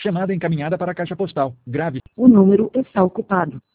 Chamada encaminhada para a caixa postal. Grave. O número está ocupado.